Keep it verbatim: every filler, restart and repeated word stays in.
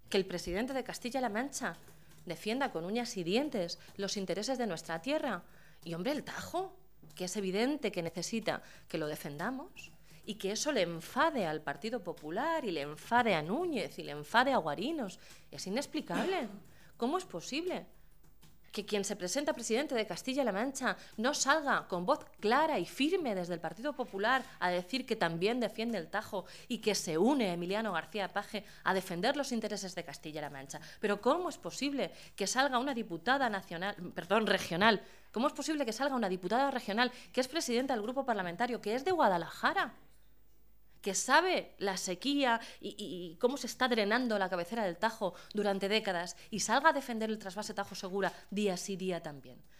que el presidente de Castilla-La Mancha defienda con uñas y dientes los intereses de nuestra tierra. Y, hombre, el Tajo, que es evidente que necesita que lo defendamos y que eso le enfade al Partido Popular y le enfade a Núñez y le enfade a Guarinos. Es inexplicable. ¿Cómo es posible que quien se presenta presidente de Castilla-La Mancha no salga con voz clara y firme desde el Partido Popular a decir que también defiende el Tajo y que se une a Emiliano García Paje a defender los intereses de Castilla-La Mancha? Pero ¿cómo es posible que salga una diputada nacional, perdón, regional, cómo es posible que salga una diputada regional que es presidenta del grupo parlamentario, que es de Guadalajara, que sabe la sequía y, y, y cómo se está drenando la cabecera del Tajo durante décadas, y salga a defender el trasvase Tajo Segura día sí, día también?